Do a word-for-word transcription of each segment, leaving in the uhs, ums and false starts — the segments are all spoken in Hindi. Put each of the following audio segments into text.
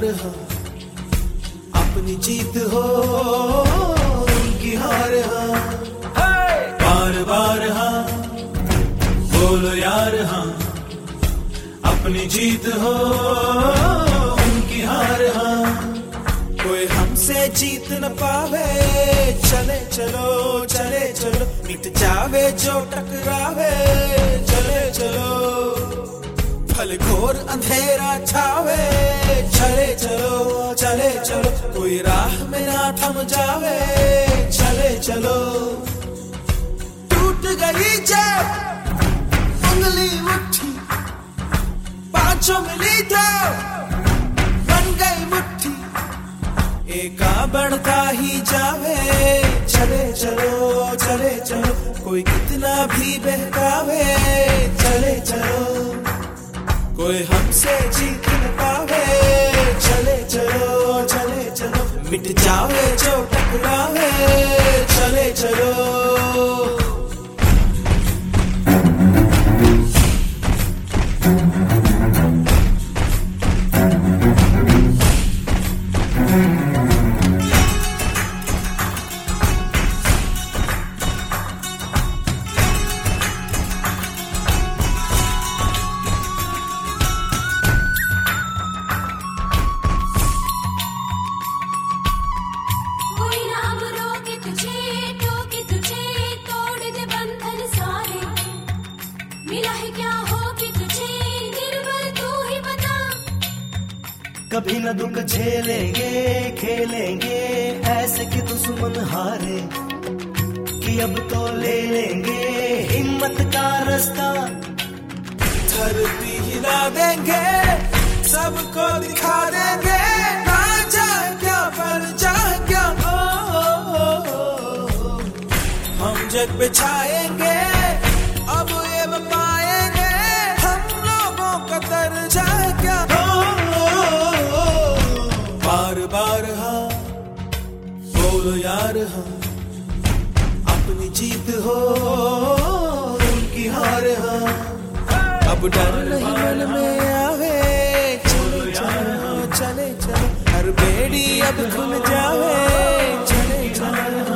यार हाँ, अपनी जीत हो उनकी हार हाँ, बार बार हाँ बोलो यार हाँ, अपनी जीत हो उनकी हार हाँ। कोई हमसे जीत न पावे, चले चलो चले चलो, मिट जावे जो टकरावे, चले चलो भले घोर अंधेरा छावे, चले चलो चले चलो, कोई राह में ना थम जावे, चले चलो। टूट गई जब उंगली मुट्ठी, पांचों मिली तो बन गई मुट्ठी, एका बढ़ता ही जावे, चले चलो चले चलो, कोई कितना भी बहकावे, चले चलो कोई हमसे जीत न पावे, चले चलो चले चलो, मिट जावे जो टकरावे, चले चलो। कभी न दुख झेलेंगे खेलेंगे ऐसे कि दुश्मन हारे, कि अब तो ले लेंगे हिम्मत का रास्ता, धरती हिला देंगे सबको दिखा देंगे, ना जाए क्या पर जाए क्या, ओ, ओ, ओ, ओ, हम जग पे छाएंगे अब ये पाएंगे, हम लोगों का दर्जा क्या, बार बार हाँ बोलो यार हाँ, अपनी जीत हो उनकी हार हाँ, अब डर नहीं मन में आवे, चले चलो चले चलो, हर बेड़ी अब खुल जावे, चले चलो।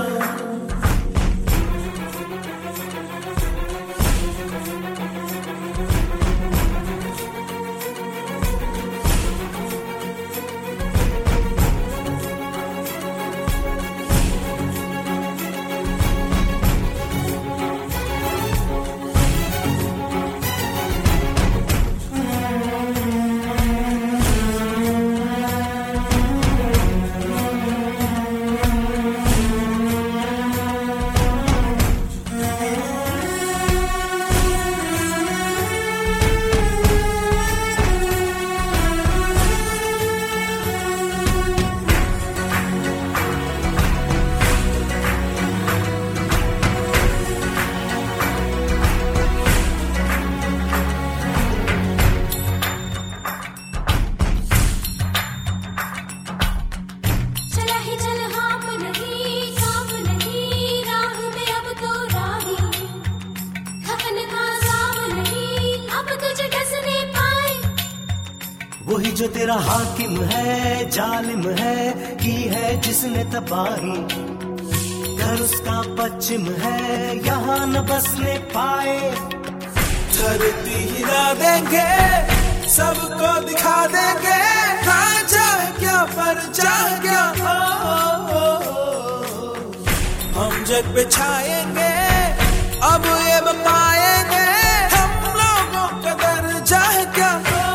वही जो तेरा हाकिम है जालिम है, की है जिसने तबाही, घर उसका पश्चिम है यहाँ न बसने पाए, धरती हिला देंगे सबको दिखा देंगे, कहाँ जाए क्या पर जाए क्या, ओ, ओ, ओ, हम जग पे छाएंगे अब ये पाएंगे, हम लोगों का दर्जा है क्या,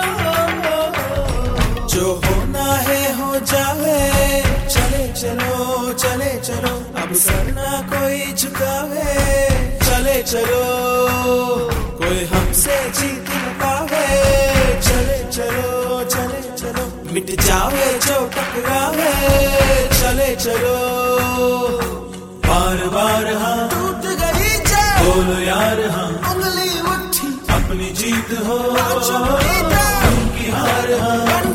जो होना है हो जावे, चले चलो चले चलो, अब सर ना कोई झुकावे, चले चलो कोई हमसे जीत न पावे, चले चलो चले चलो, मिट जावे जो टकरावे, चले चलो बार बार हाँ टूट गई जब बोलो यार हाँ, उंगली उठी अपनी जीत हो उनकी हार हाँ।